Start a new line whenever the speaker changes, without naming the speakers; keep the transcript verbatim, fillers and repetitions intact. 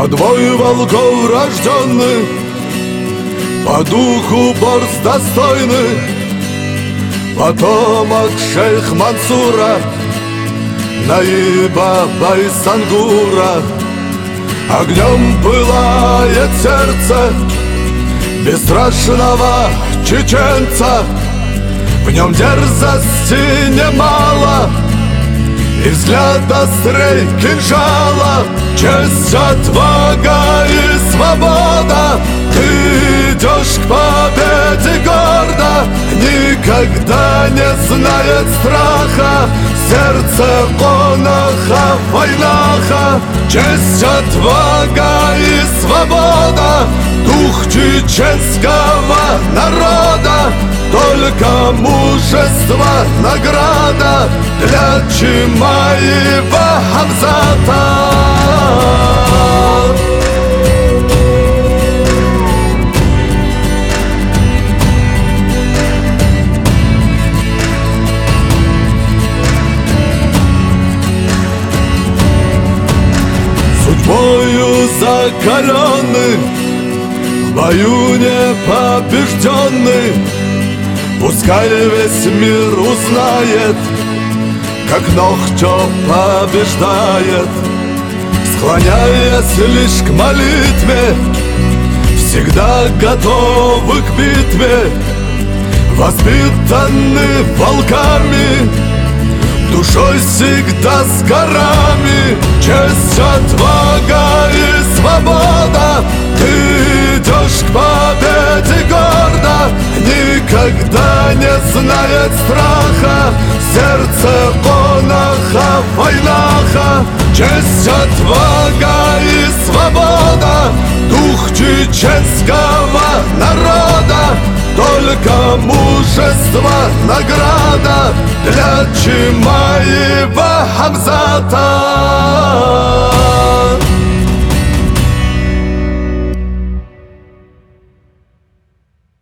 Подвой волков рожденный, по духу борз достойный, потомок шейх Мансура, Наиба Байсангура. Огнем пылает сердце бесстрашного чеченца, в нем дерзости немало и взгляд острей кинжала. Честь, отвага и свобода, ты идешь к победе гордо, никогда не знает страха сердце коноха войнаха. Честь, отвага и свобода, дух чеченского народа, только мужество награда для Чимаева Хамзата. Судьбою закаленный, в бою непобежденный, пускай весь мир узнает, как Нохчо побеждает. Склоняясь лишь к молитве, всегда готовы к битве, воспитаны волками, душой всегда с горами. Честь, отвага и свобода, ты идешь к победе гордо, никогда не знает страха сердце коноха войнаха. Честь, отвага и свобода, дух чеченского народа, только мужество награда для Чимаева Хамзата.